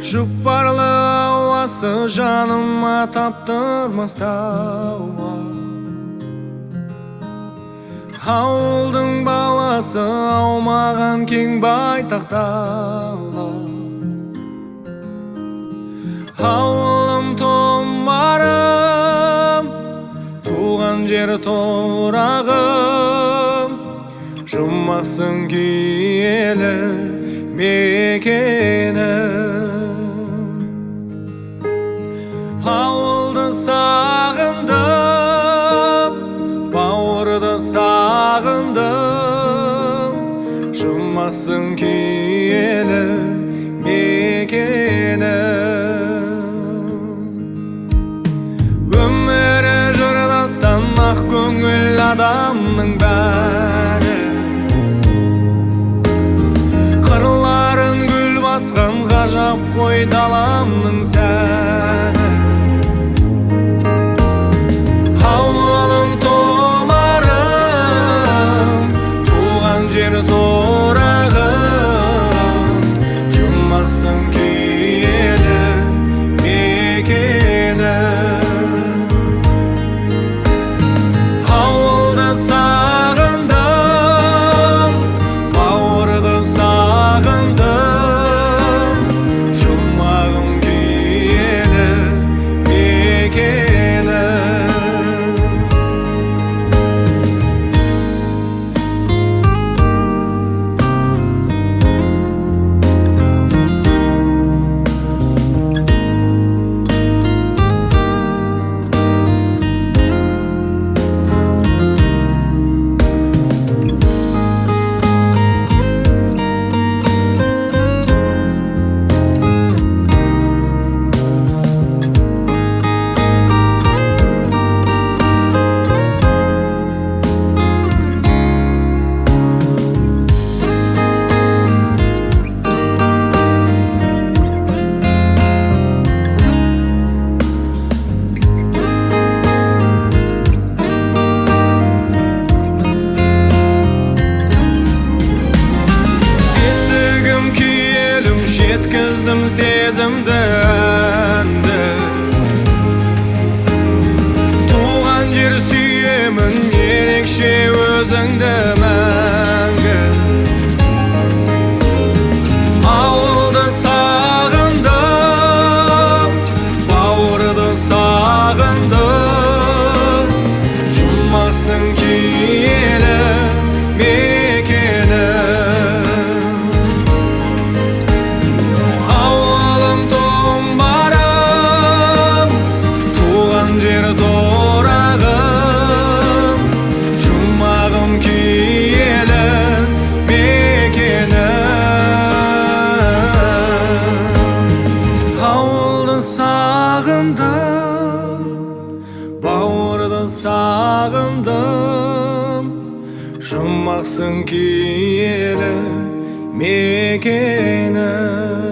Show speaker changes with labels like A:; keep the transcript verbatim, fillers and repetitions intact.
A: Жұпарлы ауасы жаныма таптырмас тауа. Ауылдың баласы аумаған кең байтақ дала. Ауылым тұмарым, туған жер торағым, жұмақсың киелі мекенім. Ауылды сағындым, бауырды сағындым, жұмақсың киелі мекенім. Өмірі жырдастан ақ көңіл адамның бәрі, қырларын гүл басқан ғажап қой даламның сәні. Ауылым тұмарым, туған жер торағым, жұмақсың киелі мекенім. Ауылды сағындым, бауырды сағындым, жұмағым киелі мекенім. Жеткіздім сезімді әнді, туған жер сүйемін ерекше өзіңді мәңгі. Ауылды сағындым, бауырды сағындым, жұмақсың киелі мекенім. Жер торағым, жұмағым киелі мекенім. Ауылды сағындым, бауырды сағындым, жұмақсың киелі мекенім.